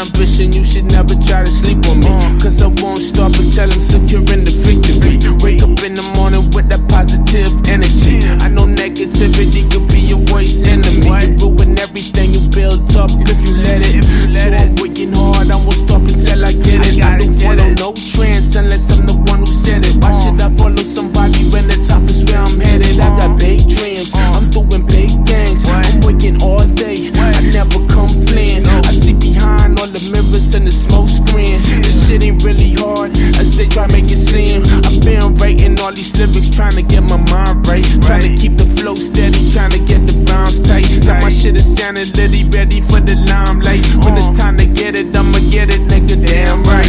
ambition, you should never try to sleep on me. Cause I won't stop until I'm securing the victory. Wake up in the morning with that positive energy. I know negativity could be your worst enemy. You ruin everything you build up if you let it. So I'm working hard, I won't stop until I get it. I don't follow no trends unless I'm the one who said it. Why should I follow somebody when the top is where I'm headed? I got big dreams, I'm doing big things. I'm working all day, I never complain. I see behind all the mirrors and the smoke screen. This shit ain't really hard, as they try to make it seem. I've been writing all these lyrics, trying to get my mind right. Trying to keep the flow steady, trying to get the bounce tight. Now my shit is sounding litty, ready for the limelight. When it's time to get it, I'ma get it, nigga, damn right.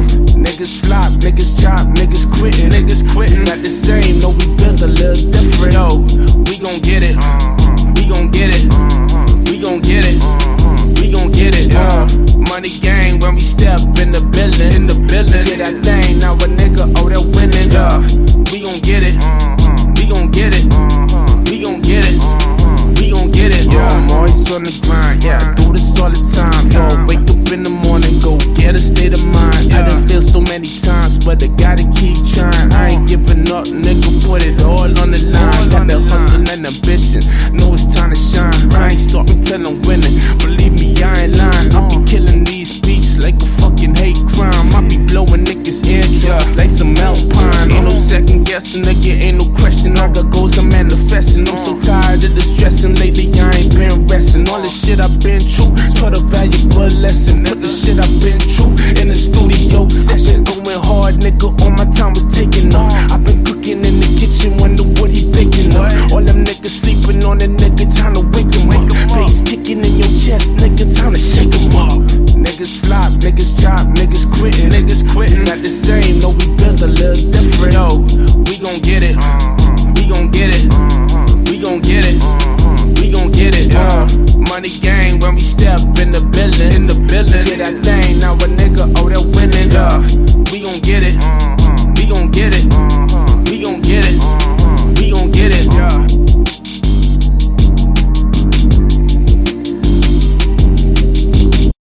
Niggas flop, niggas chop, niggas quitting, not the same, no, we built a little different. Yo, we gon' get it, we gon' get it, we gon' get it, we gon' get it. Money gang when we step in the building, get that thing, now a nigga, oh, they're winning. We gon' get it, we gon' get it, we gon' get it, we gon' get it. I'm always on the grind, yeah, I do this all the time. Yo, wake up in the morning, go get a state of mind. I done feel so many times, but I gotta keep trying. I ain't giving up, nigga, put it all on the line. Got the hustle and ambition, know it's time to shine. I ain't stopping till I'm winning, believe me, I ain't lying. I'll be killing these beats like a fucking hate crime. I be blowing niggas' eardrums like some Alpine. Ain't no second guessing, nigga, ain't no question. I got goals, I'm manifesting. I'm so tired of the stressing, lately I ain't been resting. All the shit I've been through, taught a valuable lesson. Put the shit I've been through in the studio session. Going hard, nigga, all my time was taking off. I've been cooking in the kitchen, wonder what he picking up. All them niggas sleeping on the nigga, time to wake him up. Bass kicking in your chest, nigga, time to shake him up. Niggas flop, niggas chop, niggas quitting, not the same, no, we built a little different. Yo, we gon' get it,